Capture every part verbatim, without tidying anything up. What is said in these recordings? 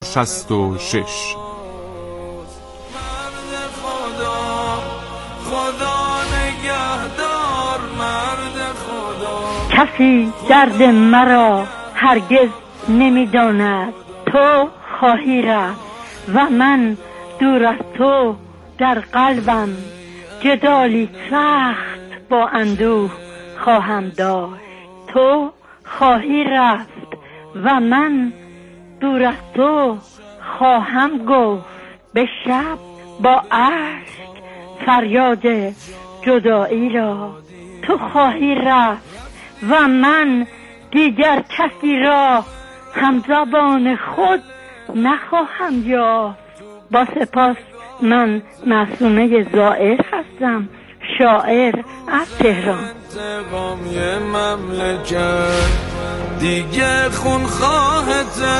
شصت و شش. کسی درد مرا هرگز نمیداند، تو خواهی رفت و من دور از تو در قلبم جدالی سخت با اندوه خواهم داشت. تو خواهی رفت و من دور از تو خواهم گفت، به شب با اشک فریاد جدایی را. تو خواهی رفت و من دیگر کسی را همزبان خود نخواهم یافت. با سپاس، من معصومه زائر هستم، شاعر از تهران. دیگه خون خواهته.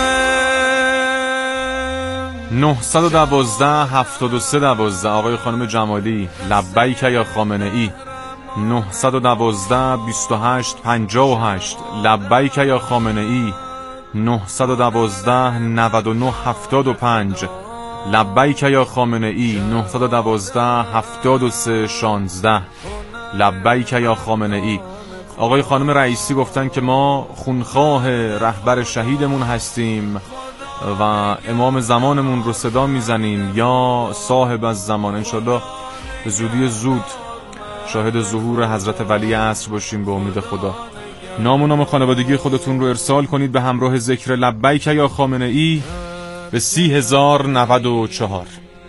نه یک دو هفتاد و سه دوازده. آقای خانم جمالی، لبیک یا خامنه ای. نه یک دو بیست و هشت پنجاه و هشت، لبیک یا خامنه ای. نه یک دو نود و نه هفتاد و پنج، لبیک یا خامنه ای. نه یک دو هفتاد و سه شانزده، لبیک یا خامنه ای. آقای خانم رئیسی گفتن که ما خونخواه رهبر شهیدمون هستیم و امام زمانمون رو صدا میزنیم، یا صاحب از زمان. انشالله به زودی زود شاهد ظهور حضرت ولی عصر باشیم به امید خدا. نام و نام خانوادگی خودتون رو ارسال کنید به همراه ذکر لبیک یا خامنه ای به سی هزار نود و چهار.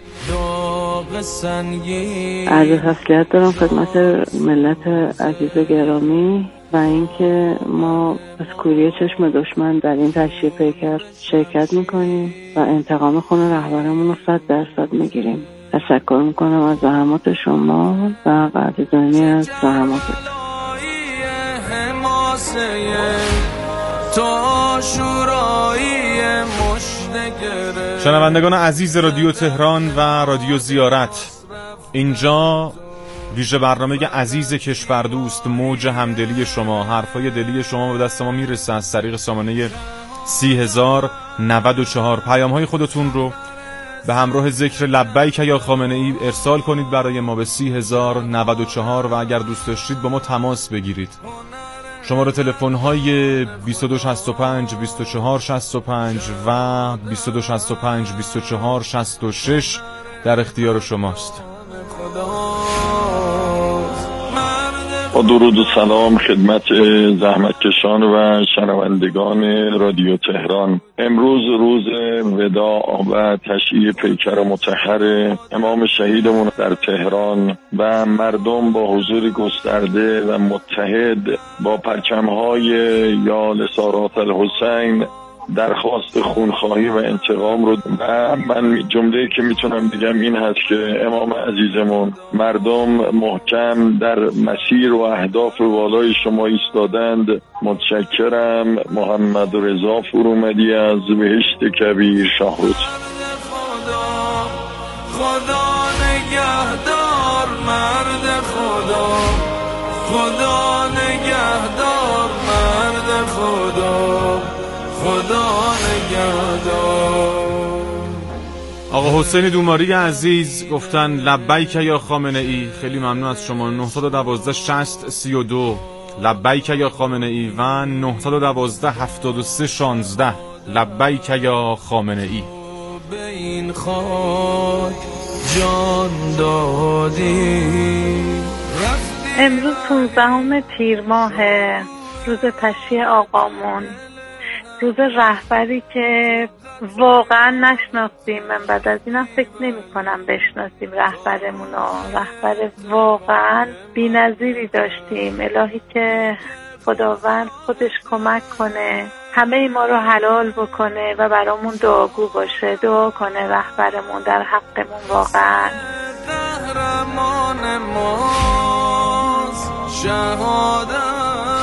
عرض تسلیت دارم خدمت ملت عزیز گرامی و اینکه ما از کوری چشم دشمن در این تشییع پیکر شرکت میکنیم و انتقام خون رهبرمون رو صد درصد میگیریم. تشکر میکنم از زحمات شما و قدردانی از زحمات شنوندگان عزیز رادیو تهران و رادیو زیارت، اینجا ویژه برنامه عزیز کشوردوست، موج همدلی شما، حرفای دلی شما به دست ما میرسه از طریق سامانه سی هزار نود و چهار. پیام های خودتون رو به همراه ذکر لبیک یا خامنه ای ارسال کنید برای ما به سی هزار نود و چهار و اگر دوست داشتید با ما تماس بگیرید. شماره تلفن های بیست و دو شصت و پنج بیست و چهار شصت و پنج و بیست و دو شصت و پنج بیست و چهار شصت و شش در اختیار شماست. با درود و سلام خدمت زحمتکشان و شنوندگان رادیو تهران. امروز روز وداع و تشییع پیکر مطهر امام شهیدمون در تهران و مردم با حضور گسترده و متحد با پرچم‌های یا لسارات الحسین درخواست خونخواهی و انتقام رو، و من جمله‌ای که میتونم بگم این هست که امام عزیزمون مردم محکم در مسیر و اهداف والای شما ایستادند. متشکرم. محمد رضا فرومدی از بهشت کبیر شاهرود. خدا نگهدار مرد خدا، خدا نگهدار مرد خدا، خدا نگهدار. آقا حسین دوماری عزیز گفتن لبیک یا خامنه ای. خیلی ممنون از شما. نه یک دو شصت سی و دو، لبیک یا خامنه ای و نه یک دو هفتاد و سه شانزده، لبیک یا خامنه ای. به این خاک جان دادی. امروز پانزدهم تیر ماه، روز تشییع آقامون، روز رهبری که واقعا نشناختیم. من بعد از اینم فکر نمی کنم بشناسیم رهبرمون رو. رهبر واقعا بی‌نظیری داشتیم. الهی که خداوند خودش کمک کنه، همه ما رو حلال بکنه و برامون دعاگو باشه. دعا کنه رهبرمون در حقمون واقعا. قهرمان ماست شهادت.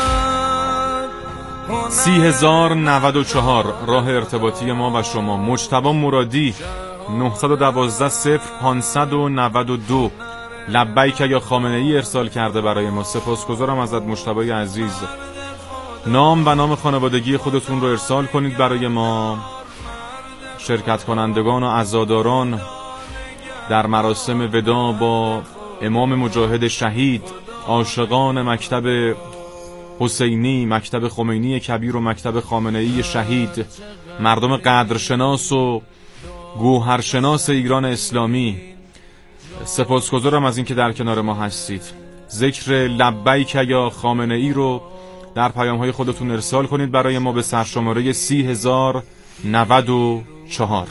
سی هزار نود و چهار راه ارتباطی ما و شما. مجتبی مرادی نه یک دو صفر پانصد و نود و دو، لبیک یا خامنه ای ارسال کرده برای ما. سپاسگزارم ازت مجتبی عزیز. نام و نام خانوادگی خودتون رو ارسال کنید برای ما شرکت کنندگان و عزاداران در مراسم وداع با امام مجاهد شهید، عاشقان مکتب حسینی، مکتب خمینی کبیر و مکتب خامنه‌ای شهید، مردم قدرشناس و گوهرشناس ایران اسلامی، سپاسگزارم از اینکه در کنار ما هستید. ذکر لبیک یا خامنه‌ای رو در پیام‌های خودتون ارسال کنید برای ما به سرشماره سی هزار و نود و چهار.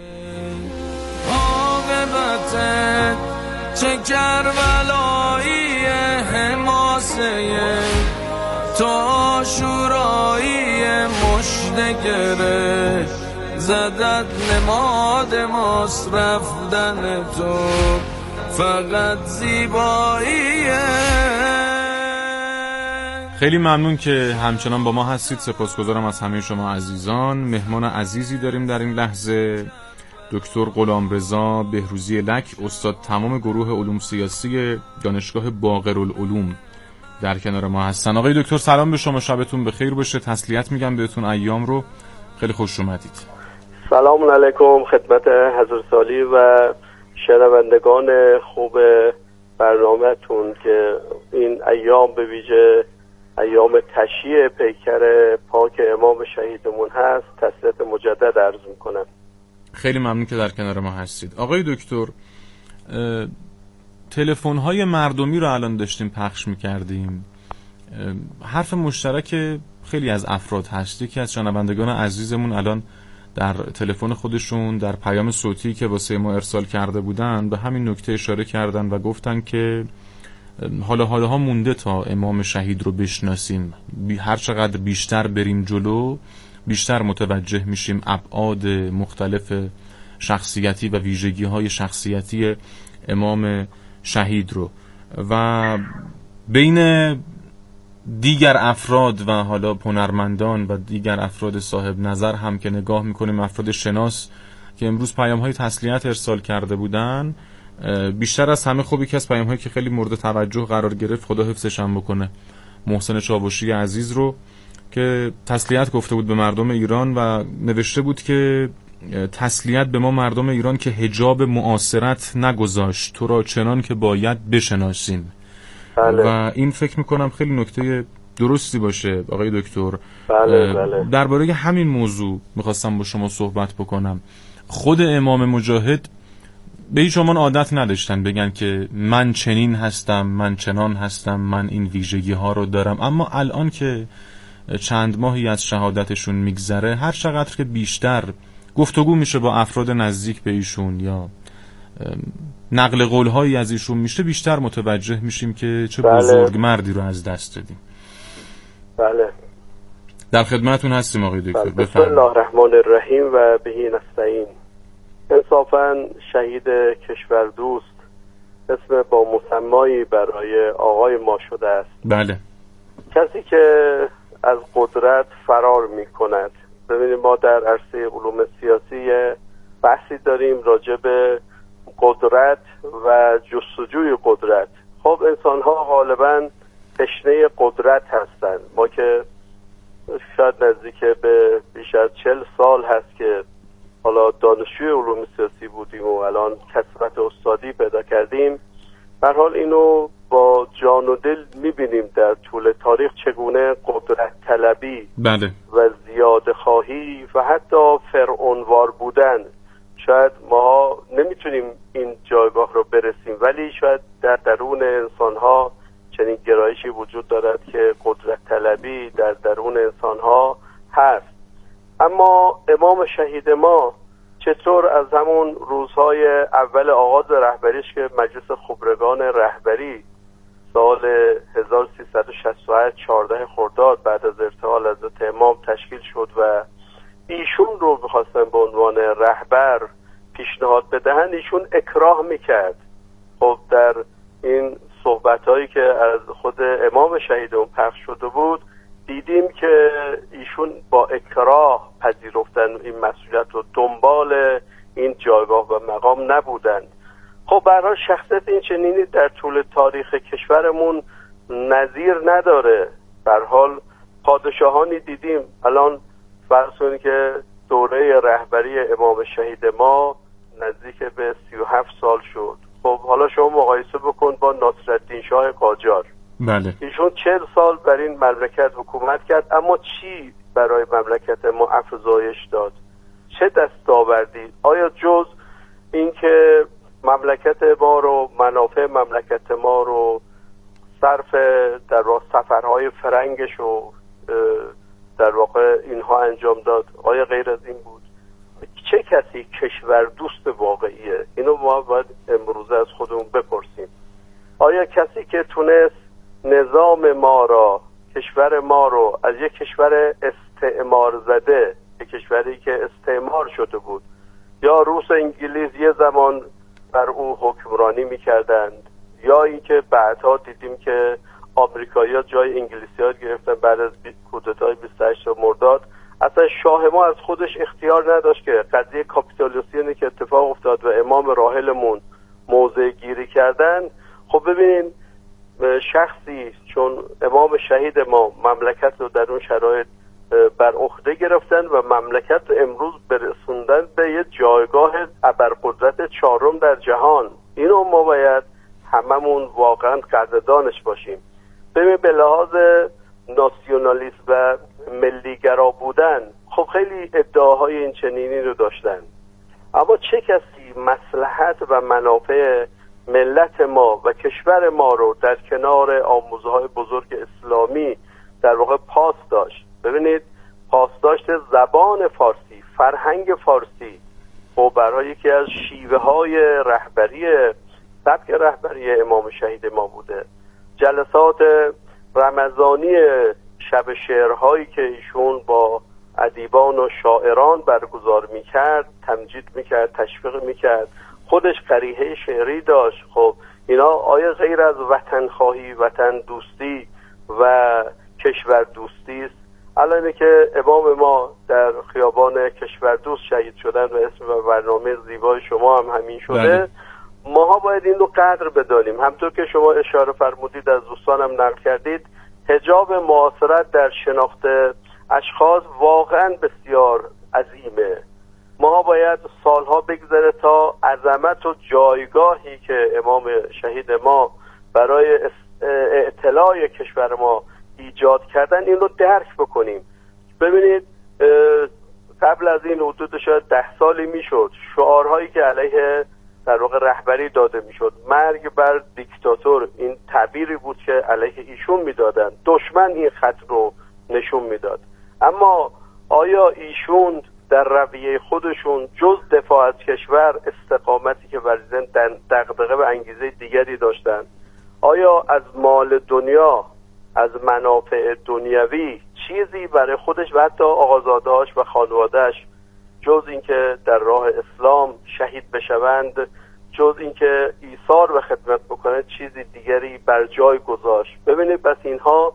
چه کربلایی حماسه تو شورایی مشنگره زدت نماد ماست رفتن تو فقط زیباییه. خیلی ممنون که همچنان با ما هستید. سپاسگزارم از همه شما عزیزان. مهمان عزیزی داریم در این لحظه، دکتر غلامرضا بهروزی لک، استاد تمام گروه علوم سیاسی دانشگاه باقرالعلوم در کنار ما هستن. آقای دکتر سلام به شما، شبتون بخیر باشه. تسلیت میگم بهتون ایام رو. خیلی خوش اومدید. سلام علیکم خدمت حضرت سالی و شنوندگان خوب برنامه‌تون که این ایام به ویژه ایام تشییع پیکر پاک امام شهیدمون هست، تسلیت مجدد عرض میکنم. خیلی ممنون که در کنار ما هستید. آقای دکتر، تلفن‌های مردمی رو الان داشتیم پخش می‌کردیم. حرف مشترک خیلی از افراد هست. یکی از شنوندگان عزیزمون الان در تلفن خودشون در پیام صوتی که واسه ما ارسال کرده بودن به همین نکته اشاره کردن و گفتن که حالا حالاها مونده تا امام شهید رو بشناسیم. هر چقدر بیشتر بریم جلو بیشتر متوجه میشیم ابعاد مختلف شخصیتی و ویژگی‌های شخصیتی امام شهید رو و بین دیگر افراد و حالا هنرمندان و دیگر افراد صاحب نظر هم که نگاه میکنیم، افراد شناس که امروز پیام‌های تسلیت ارسال کرده بودن، بیشتر از همه خوب یکی از پیام‌هایی که خیلی مورد توجه قرار گرفت، خدا حفظش هم بکنه، محسن چاوشی عزیز رو که تسلیت گفته بود به مردم ایران و نوشته بود که تسلیت به ما مردم ایران که حجاب معاصرت نگذاشت، تو را چنان که باید بشناسیم. بله. و این فکر میکنم خیلی نکته درستی باشه آقای دکتر. بله بله. درباره همین موضوع میخواستم با شما صحبت بکنم. خود امام مجاهد به هیچ عنوان عادت نداشتن بگن که من چنین هستم، من چنان هستم، من این ویژگی ها رو دارم، اما الان که چند ماهی از شهادتشون میگذره، هر چقدر که بیشتر گفتگو میشه با افراد نزدیک به ایشون یا نقل قول‌هایی از ایشون میشه، بیشتر متوجه میشیم که چه بله. بزرگ مردی رو از دست دادیم. بله. در خدمتون هستیم آقای دکتر. بله. بسم الله الرحمن الرحیم و بهی نستعین. انصافاً شهید کشور دوست اسم با مسمایی برای آقای ما شده است. بله. کسی که از قدرت فرار می کند. ببینید ما در عرصه علوم سیاسی بحثی داریم راجع به قدرت و جستجوی قدرت. خب انسان ها غالبا تشنه قدرت هستند. ما که شاید نزدیک به بیش از چل سال هست که حالا دانشجوی علوم سیاسی بودیم و الان کسبت استادی پیدا کردیم. به هر حال اینو با جان و دل میبینیم در طول تاریخ چگونه قدرت طلبی بله. و زیاده خواهی و حتی فرعونوار بودن، شاید ما نمیتونیم این جایگاه رو برسیم، ولی شاید در درون انسانها چنین گرایشی وجود دارد که قدرت طلبی در درون انسانها هست. اما امام شهید ما چطور از همون روزهای اول آغاز رهبریش که مجلس خبرگان رهبری سال هزار و سیصد و شصت و هشت چهارده خرداد بعد از ارتحال حضرت امام تشکیل شد و ایشون رو می‌خواستن به عنوان رهبر پیشنهاد بدهند، ایشون اکراه میکرد. خب در این صحبت‌هایی که از خود امام شهیدمون پخش شده بود دیدیم که ایشون با اکراه پذیرفتن این مسئولیت رو، دنبال این جایگاه و مقام نبودند. خب به هر حال شخصیت این چنینی در طول تاریخ کشورمون نظیر نداره. به هر حال پادشاهانی دیدیم، الان فرض کنید که دوره رهبری امام شهید ما نزدیک به سی و هفت سال شد. خب حالا شما مقایسه بکن با ناصرالدین شاه قاجار. بله. ایشون چهل سال بر این مملکت حکومت کرد، اما چی برای مملکت ما افزایش داد؟ چه دستاوردی؟ آیا جز اینکه مملکت ما رو، منافع مملکت ما رو صرف در واقع سفرهای فرنگش رو در واقع اینها انجام داد، آیا غیر از این بود؟ چه کسی کشور دوست واقعیه؟ اینو ما باید امروز از خودمون بپرسیم. آیا کسی که تونست نظام ما را، کشور ما رو از یک کشور استعمار زده، یک کشوری که استعمار شده بود، یا روس و انگلیس یه زمان بر او حکمرانی میکردند، یا اینکه بعدها دیدیم که آمریکایی‌ها جای انگلیسی‌ها گرفتن بعد از کودتای بیست و هشت مرداد، اصلا شاه ما از خودش اختیار نداشت که قضیه کاپیتولاسیونی که اتفاق افتاد و امام راحلمون موضع گیری کردن. خب ببینین شخصی چون امام شهید ما مملکت رو در اون شرایط بر عهده گرفتن و مملکت رو امروز برسوندن به یه جایگاه ابرقدرت چهارم در جهان. اینو ما باید هممون واقعا قدردانش باشیم. ببین به لحاظ ناسیونالیسم و ملیگرا بودن، خب خیلی ادعاهای این چنینی رو داشتن، اما چه کسی مصلحت و منافع ملت ما و کشور ما رو در کنار آموزه‌های بزرگ اسلامی در واقع پاس داشت؟ ببینید پاسداشت زبان فارسی، فرهنگ فارسی و برای یکی از شیوه های رهبری سبک رهبری امام شهید ما بوده. جلسات رمضانی شب شعرهایی که ایشون با ادیبان و شاعران برگزار میکرد، تمجید میکرد، تشویق میکرد، خودش قریحه شعری داشت. خب اینا آیا غیر از وطن خواهی، وطن دوستی و کشور دوستی است؟ الان که امام ما در خیابان کشور دوست شهید شدن و اسم و برنامه زیبای شما هم همین شده، بله. ماها باید این رو قدر بدانیم. همطور که شما اشاره فرمودید، از دوستانم نقل کردید، حجاب معاصرت در شناخت اشخاص واقعا بسیار عظیمه. ما باید سالها بگذره تا عظمت و جایگاهی که امام شهید ما برای اطلاع کشور ما ایجاد کردن این رو درک بکنیم. ببینید قبل از این حدود شاید ده سالی میشد شعارهایی که علیه در واقع رهبری داده میشد، مرگ بر دیکتاتور، این تعبیری بود که علیه ایشون میدادن. دشمن این خط رو نشون میداد. اما آیا ایشون در رویه خودشون جز دفاع از کشور استقامتی که ورزیدن دغدغه و انگیزه دیگری داشتن؟ آیا از مال دنیا، از منافع دنیوی چیزی برای خودش و حتی آقازاده‌هاش و خانواده‌اش جز اینکه در راه اسلام شهید بشوند، جز اینکه ایثار و خدمت بکنه چیزی دیگری بر جای گذاشت؟ ببینید بس اینها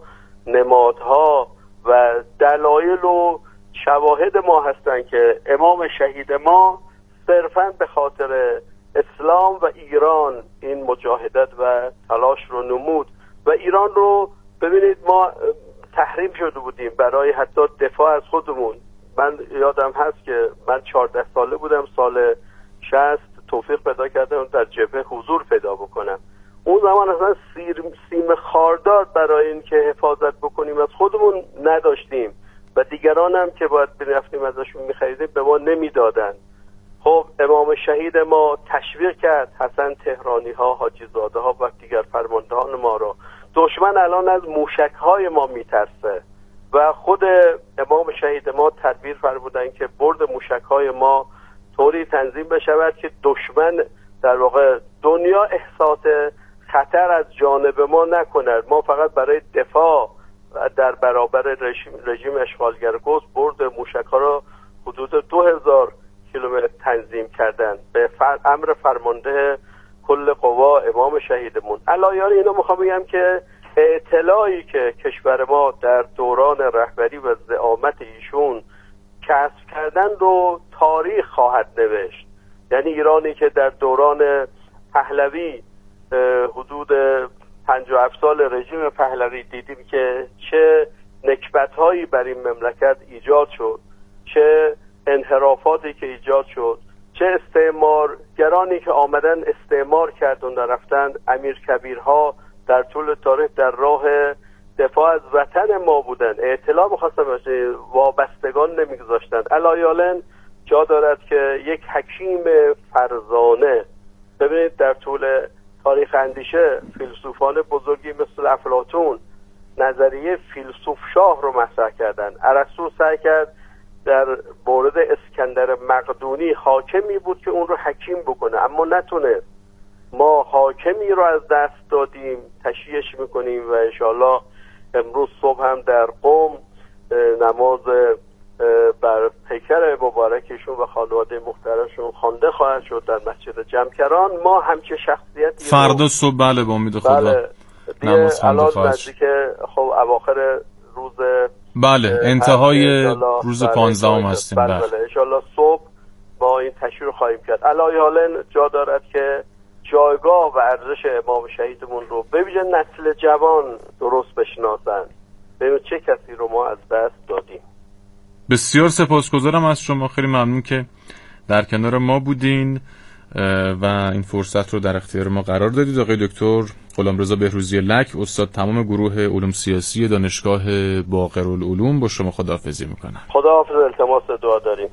نمادها و دلایل و شواهد ما هستند که امام شهید ما صرفاً به خاطر اسلام و ایران این مجاهدت و تلاش رو نمود و ایران رو ببینید ما تحریم شده بودیم برای حتی دفاع از خودمون. من یادم هست که من چهارده ساله بودم، سال شصت توفیق پیدا کردم در جبهه حضور پیدا بکنم. اون زمان اصلا سیر سیم خاردار برای این که حفاظت بکنیم از خودمون نداشتیم و دیگران هم که باید برفتیم ازشون میخریدیم به ما نمیدادن. خب امام شهید ما تشویق کرد حسن تهرانی ها، حاجی زاده ها و دیگر فرماندهان ما را. دشمن الان از موشک های ما میترسه و خود امام شهید ما تدبیر فرمودن که برد موشک های ما طوری تنظیم بشود که دشمن در واقع دنیا احساس خطر از جانب ما نکند. ما فقط برای دفاع در برابر رژیم, رژیم اشغالگر گست برد موشک ها را حدود دو هزار کیلومتر تنظیم کردن به فر... امر فرمانده کل قوا امام شهیدمون. علایان اینو میخوام بگم که اطلاعی که کشور ما در دوران رهبری و زعامت ایشون کسب کردن رو تاریخ خواهد نوشت. یعنی ایرانی که در دوران پهلوی حدود پنجاه و هفت سال رژیم پهلوی دیدیم که چه نکبت‌هایی بر این مملکت ایجاد شد، چه انحرافاتی که ایجاد شد، چه استعمارگرانی که آمدن استعمار کردن و رفتن، امیر کبیرها در طول تاریخ در راه دفاع از وطن ما بودن، اطلاع می‌خواستن باشه، وابستگان نمیگذاشتن. علایالن جا دارد که یک حکیم فرزانه، ببینید در طول تاریخ اندیشه فیلسوفان بزرگی مثل افلاطون نظریه فیلسوف شاه رو مطرح کردن. ارسطو سعی کرد در مورد اسکندر مقدونی حاکمی بود که اون رو حکیم بکنه، اما نتونست. ما حاکمی رو از دست دادیم، تشییعش میکنیم و انشاءالله امروز صبح هم در قم نماز بر پیکر مبارکشون و خانواده محترمشون خوانده خواهد شد در مسجد جمکران. ما همچه شخصیتی فردا صبح بله با امید خدا بله دیگه الان نزدیک خب اواخر روز بله انتهای روز پانزدهم هستیم. بله بله انشالله صبح ما این تشریح رو خواهیم کرد. علی حالن جا دارد که جایگاه و ارزش امام شهیدمون رو ببینید نسل جوان درست بشناسن، ببینید چه کسی رو ما از دست دادیم. بسیار سپاسگزارم از شما، خیلی ممنون که در کنار ما بودین و این فرصت رو در اختیار ما قرار دادید. آقای دکتر غلامرضا بهروزی لک، استاد تمام گروه علوم سیاسی دانشگاه باقرالعلوم، با شما خداحافظی میکنم. خداحافظ، التماس دعا داریم.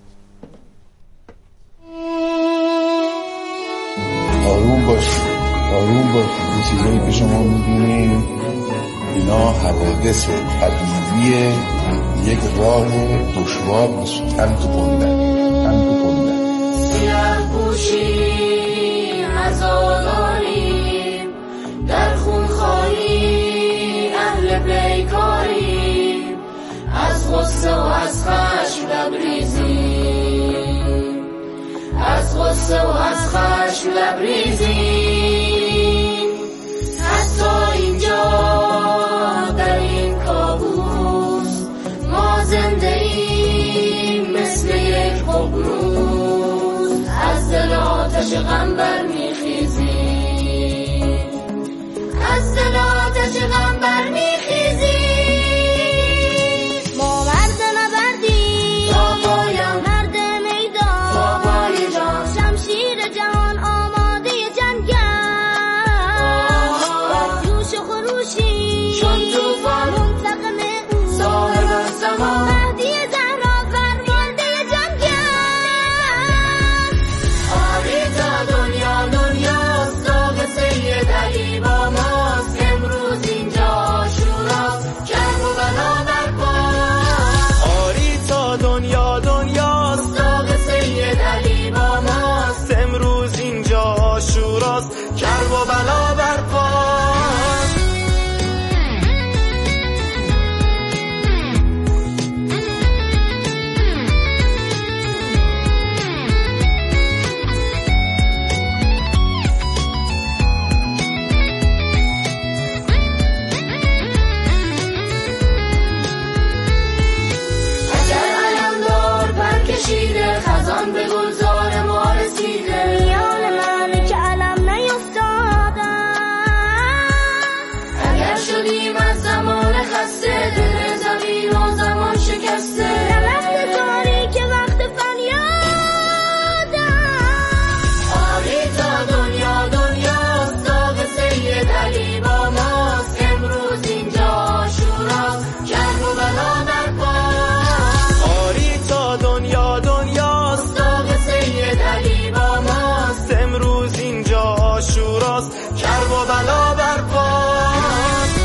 آروم باشید، آروم باشید. این چیزایی که شما میبینید اینا حوادث طبیعیه، یک راه دشوار هم تو بندن هم تو بندن سیاه پوشی عزاداریم، در خون خواهی اهل بیکاریم، از غصه و از خشم لبریزیم، از غصه و از خشم لبریزیم، حتی اینجا در این کابوس ما زنده ایم مثل یک ققنوس، از دل آتش غم برمیخیزیم، از دل آتش غم برمیخیزیم. ما مرد نبردیم تا پایم، مرد میدان تا پای جان، شمشیر جهان آماده جنگم، جوش و خروشی چون توفان، منتقم او صاحب الزمان، مهدی زهرا فرمانده جنگم. آری تا دنیا دنیاست، داغ سید علی با ماست، امروز اینجا عاشوراست، کرب و بلا برپاست. آری تا دنیا دنیاست، داغ سید علی با ماست، امروز اینجا عاشوراست، کرب و بلا برپاست. اگر علمدار پر کشیده، خزان به گلزار ما رسیده، میان من که علم نیفتادم. اگر شدیم از زمان خسته، دل زمین و زمان شکسته، وقت تاریک وقت فریادم. آری تا دنیا دنیاست، داغ سید علی با ماست، امروز اینجا عاشوراست، کرب و بلا برپاست. آری تا دنیا دنیاست، داغ سید علی با ماست، امروز اینجا عاشوراست، کرب و بلا برپاست.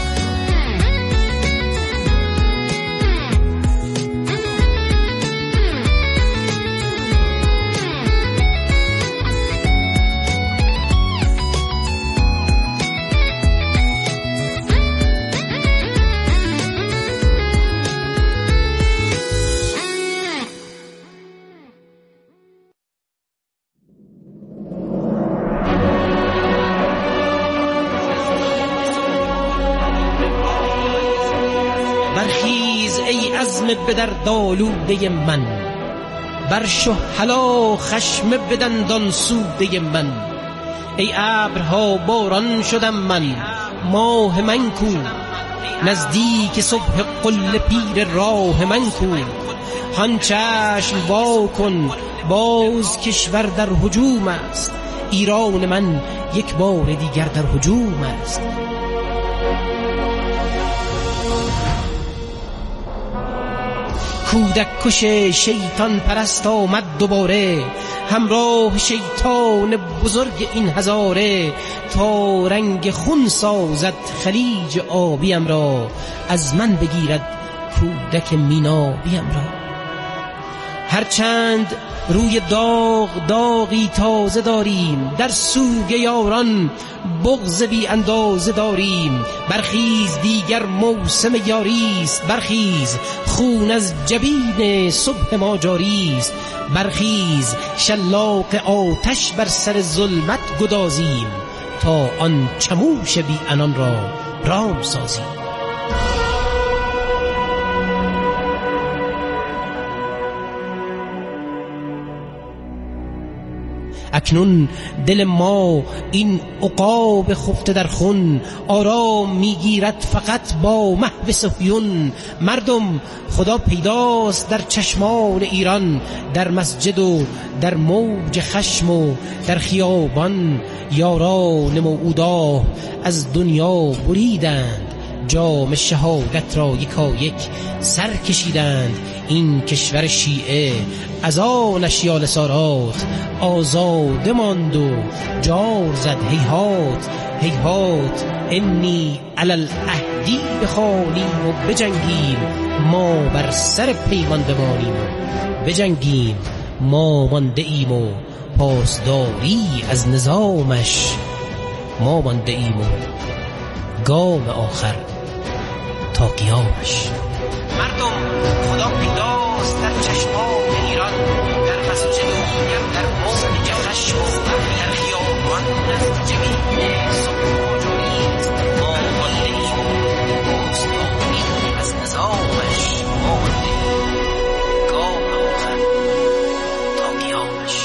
برخیز ای عزم به درد آلوده من، بر شهلا خشم به دندان سوده من. ای ابرها باران شدم من، ماه من کو، نزدیک صبح قل پیر راه من کو. هان چشم وا کن باز کشور در هجوم است، ایران من یک بار دیگر در هجوم است. کودک کش شیطان پرست آمد دوباره، همراه شیطان بزرگ این هزاره، تا رنگ خون سازد خلیج آبیم را، از من بگیرد کودک مینابیم را. هرچند روی داغ داغی تازه داریم، در سوگ یاران بغض بی اندازه داریم. برخیز دیگر موسم یاریست، برخیز خون از جبین صبح ما جاریست. برخیز شلاق آتش بر سر ظلمت گدازیم، تا آن چموش بی انان را رام سازیم. اکنون دل ما این عقاب خفته در خون، آرام میگیرد فقط با محو صهیون. مردم خدا پیداست در چشمان ایران، در مسجد و در موج خشم و در خیابان. یاران موعودا از دنیا بریدند، جام شهادت را یکا یک سر کشیدند. این کشور شیعه از آنش یال سارات، آزاده ماند و جار زد هیهات هیهات. انی علی الاهدی بخوانیم و بجنگیم، ما بر سر پیمان بمانیم و بجنگیم. ما مانده ایم و پاسداری از نظامش، ما مانده ایم و گام آخر تا قیامش. مردم خدا پیداست در چشمان ایران، در مسجد و در موج خشم و در خیابان. از جبین صبح ما جاریست، ما مانده ایم و پاسداری از نظامش، ما مانده ایم گام آخر تا قیامش.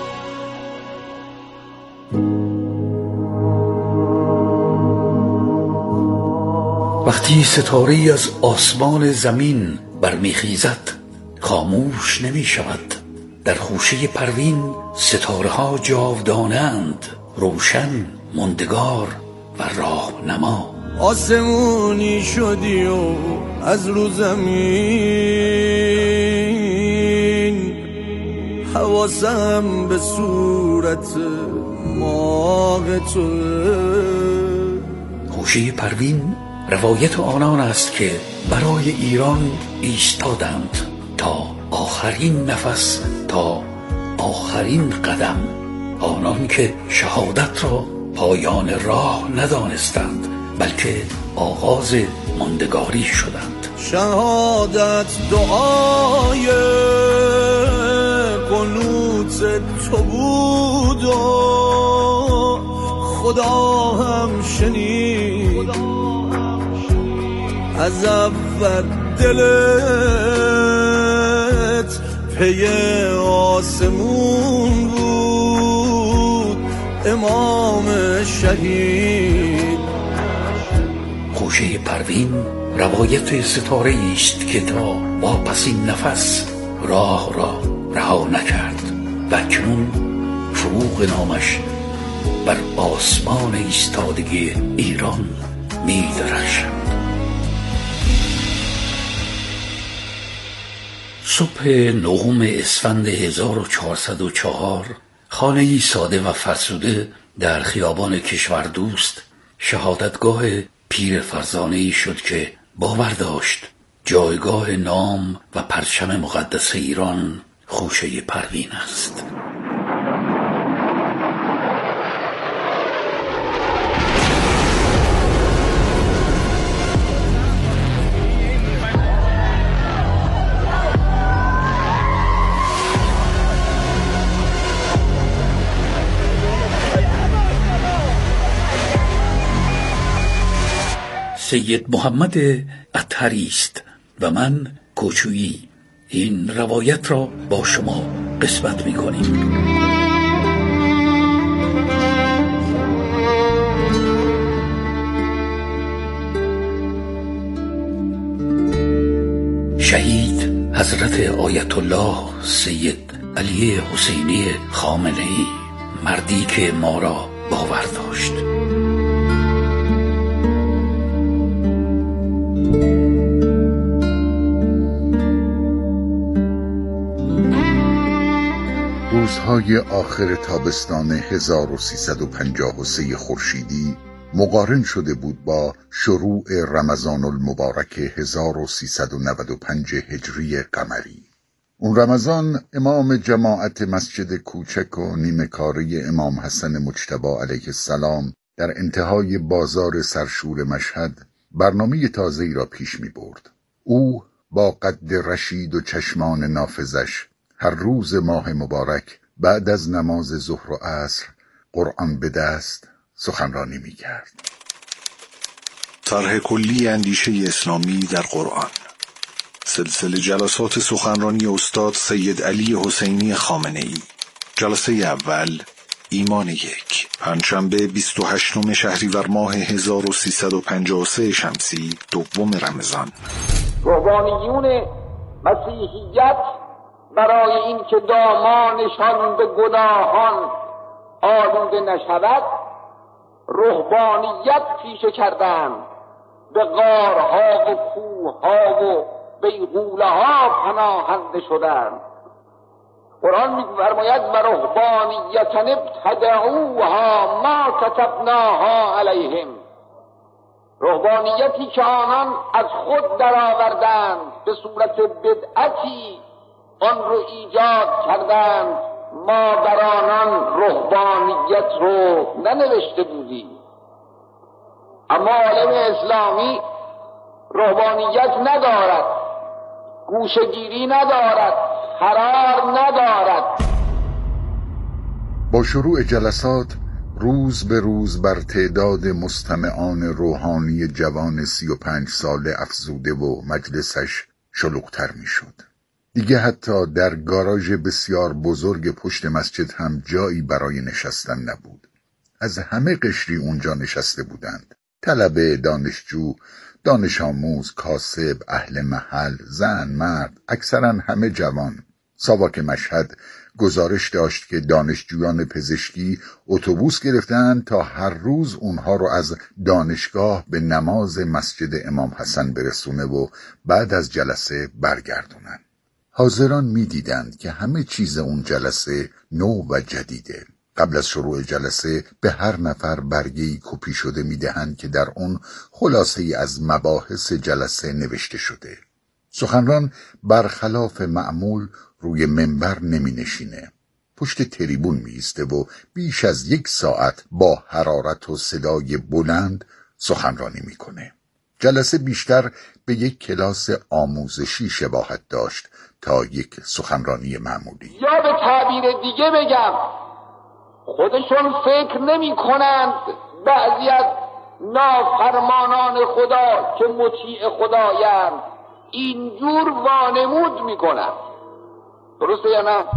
وقتی ستاره‌ای از آسمان زمین برمیخیزد خاموش نمی شود. در خوشه پروین ستاره ها جاودانند، روشن، ماندگار و راهنما. آسمونی شدی و از رو زمین، حواسم به صورت ماه تو. خوشه پروین روایت آنان است که برای ایران ایستادند تا آخرین نفس، تا آخرین قدم. آنان که شهادت را پایان راه ندانستند، بلکه آغاز ماندگاری شدند. شهادت دعای قنوت تو بود و خدا هم شنید. از اول دلت پی آسمون بود، امام شهید. خوشه پروین روایت ستاره است که تا واپسین نفس راه را رها نکرد و اکنون فروغ نامش بر آسمان ایستادگی ایران می درخشد. صبح نهم اسفند هزار و چهارصد و چهار خانه‌ای ساده و فرسوده در خیابان کشوردوست شهادتگاه پیر فرزانه‌ای شد که باور داشت جایگاه نام و پرچم مقدس ایران خوشه پروین است. سید محمد اطهری است و من کوچویی. این روایت را با شما قسمت می کنیم. شهید حضرت آیت الله سید علی حسینی خامنه ای، مردی که ما را باور داشت. روزهای آخر تابستان هزار و سیصد و پنجاه و سه خورشیدی مقارن شده بود با شروع رمضان المبارک هزار و سیصد و نود و پنج هجری قمری. اون رمضان امام جماعت مسجد کوچک و نیمه کاره امام حسن مجتبی علیه السلام در انتهای بازار سرشور مشهد برنامه تازه‌ای را پیش می برد. او با قد رشید و چشمان نافذش هر روز ماه مبارک بعد از نماز ظهر و عصر قرآن به دست سخنرانی می کرد. طرح کلی اندیشه اسلامی در قرآن، سلسله جلسات سخنرانی استاد سید علی حسینی خامنه ای. جلسه اول، ایمان یک، پنجشنبه بیست و هشتم شهریور ماه هزار و سیصد و پنجاه و سه شمسی، دوم رمضان. رهبانیون مسیحیت برای اینکه دامانشان به گناهان آلوده نشود رهبانیت پیشه کردند، به غارها و کوهها و بیغوله‌ها پناهنده شدند. قرآن می‌فرماید و رهبانیة ابتدعوها ما كتبناها علیهم، رهبانیتی که آنان از خود درآوردند به صورت بدعتی آن رو ایجاد کردند، ما بر آنان رهبانیت رو ننوشته بودیم. اما عالم اسلامی رهبانیت ندارد، گوشه‌گیری ندارد، قرار ندارد. با شروع جلسات روز به روز بر تعداد مستمعان روحانی جوان سی و پنج ساله افزوده و مجلسش شلوغ‌تر می شد. دیگه حتی در گاراژ بسیار بزرگ پشت مسجد هم جایی برای نشستن نبود. از همه قشری اونجا نشسته بودند. طلبه، دانشجو، دانش آموز، کاسب، اهل محل، زن، مرد، اکثرا همه جوان. ساواک مشهد گزارش داشت که دانشجویان پزشکی اتوبوس گرفتن تا هر روز اونها رو از دانشگاه به نماز مسجد امام حسن برسونه و بعد از جلسه برگردونن. حاضران می دیدند که همه چیز اون جلسه نو و جدیده. قبل از شروع جلسه به هر نفر برگه‌ای کپی شده می دهند که در اون خلاصه‌ای از مباحث جلسه نوشته شده. سخنران برخلاف معمول روی منبر نمی نشینه. پشت تریبون می ایسته و بیش از یک ساعت با حرارت و صدای بلند سخنرانی می کنه. جلسه بیشتر به یک کلاس آموزشی شباهت داشت تا یک سخنرانی معمولی. یا به تعبیر دیگه بگم، خودشون فکر نمی کنند بعضی از نافرمانان خدا که مطیع خدایند اینجور وانمود می کنند. درسته یا نه؟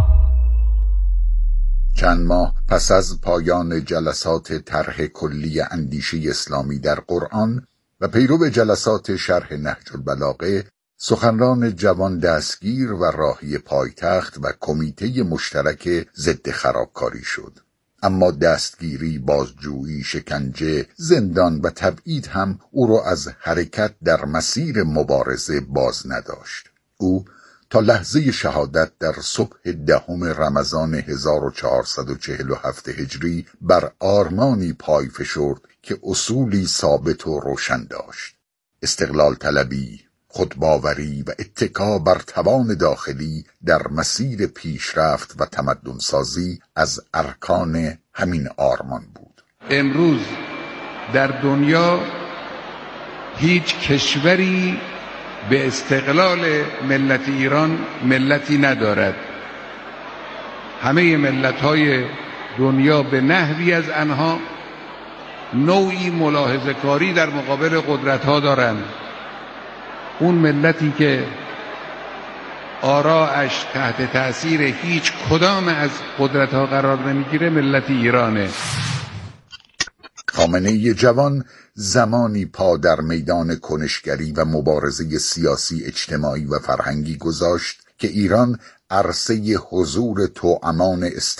چند ماه پس از پایان جلسات طرح کلی اندیشه اسلامی در قرآن و پیرو جلسات شرح نهج البلاغه، سخنران جوان دستگیر و راهی پایتخت و کمیته مشترک ضد خرابکاری شد. اما دستگیری، بازجویی، شکنجه، زندان و تبعید هم او را از حرکت در مسیر مبارزه باز نداشت. او تا لحظه شهادت در صبح دهم رمضان هزار و چهارصد و چهل و هفت هجری بر آرمانی پای فشرد که اصولی ثابت و روشن داشت: استقلال طلبی، خودباوری و اتکا بر توان داخلی در مسیر پیشرفت و تمدن سازی از ارکان همین آرمان بود. امروز در دنیا هیچ کشوری به استقلال ملت ایران ملتی ندارد. همه ملت‌های دنیا به نحوی از آنها نوعی ملاحظه کاری در مقابل قدرت‌ها دارند. اون ملتی که آراش تحت تأثیر هیچ کدام از قدرت‌ها قرار نمیگیره ملت ایرانه. خامنه‌ای جوان زمانی پا در میدان کنشگری و مبارزه سیاسی، اجتماعی و فرهنگی گذاشت که ایران عرصه حضور توامان